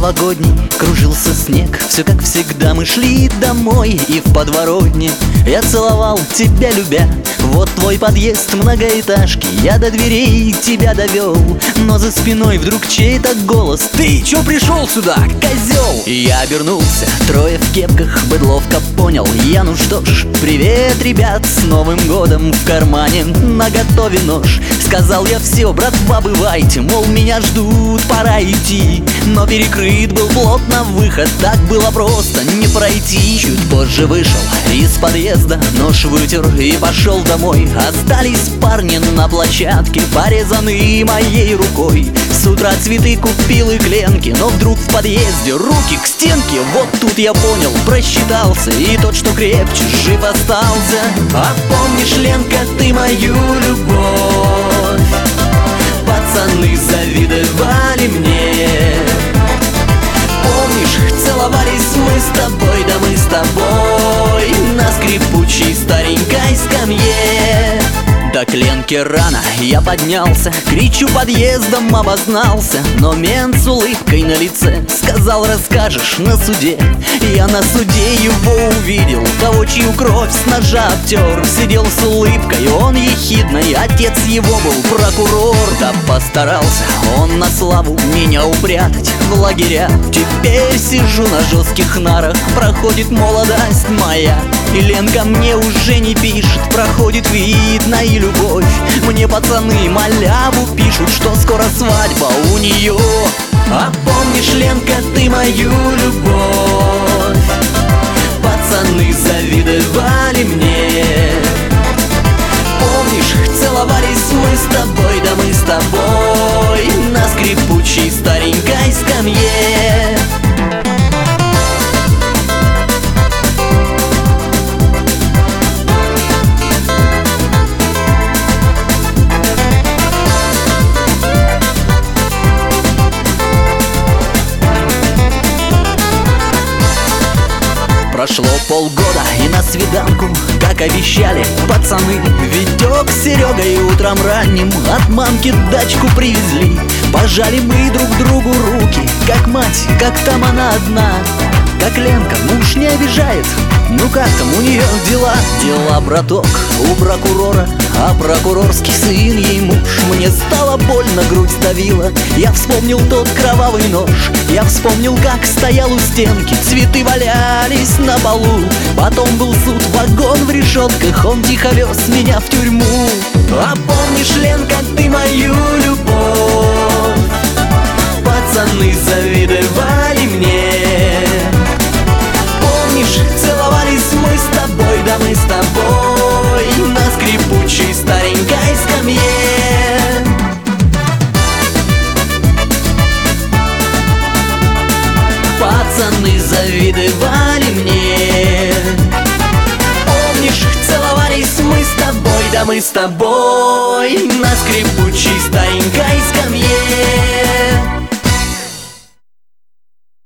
новогодний кружился снег. Все как всегда, мы шли домой, и в подворотне я целовал тебя, любя. Вот твой подъезд многоэтажки, я до дверей тебя довел. Но за спиной вдруг чей-то голос: ты чё пришел сюда, козел? Я обернулся, трое в кепках, быдловка понял я. Ну что ж, привет, ребят, с Новым годом. В кармане наготове нож. Сказал я: все, братва, бывайте, мол, меня ждут, пора идти. Но перекрыт был плотно выход, так было просто не пройти. Чуть позже вышел из подъезда, нож вытер и пошел домой. Остались парни на площадке, порезанные моей рукой. С утра цветы купил и кленки, но вдруг в подъезде руки к стенке. Вот тут я понял, просчитался, и тот, что крепче, жив остался. А помнишь, Ленка, ты мою любовь? Пацаны завидовали мне. Помнишь, целовались мы с тобой, да мы с тобой на скрипучей старенькой скамье. До кленки рано я поднялся, кричу подъездом, обознался. Но мент с улыбкой на лице сказал: расскажешь на суде. Я на суде его увидел, того, чью кровь с ножа обтер. Сидел с улыбкой, он ехидный, отец его был прокурор. Да постарался он на славу меня упрятать в лагеря. Теперь сижу на жестких нарах, проходит молодость моя. И Ленка мне уже не пишет, проходит, видно, и любовь. Мне пацаны маляву пишут, что скоро свадьба у нее. А помнишь, Ленка, ты мою любовь? Пацаны завидовали мне. Помнишь, целовались мы с тобой, да мы с тобой на скрипучей старенькой скамье. Прошло полгода, и на свиданку, как обещали пацаны, Витек с Серегой утром ранним от мамки дачку привезли. Пожали мы друг другу руки, как мать, как там она одна. Как Ленка, муж не обижает, ну как там у нее дела? Дела, браток, у прокурора, а прокурорский сын ей муж. Мне стало больно, грудь сдавила, я вспомнил тот кровавый нож. Я вспомнил, как стоял у стенки, цветы валялись на полу. Потом был суд, вагон в решетках, он тихо вез меня в тюрьму. А помнишь, Ленка, ты мою любовь? Пацаны завидовали мне. Помнишь, целовались мы с тобой, да мы с тобой на скрипучей старенькой скамье. Пацаны завидовали мне. Помнишь, целовались мы с тобой, да мы с тобой на скрипучей старенькой скамье.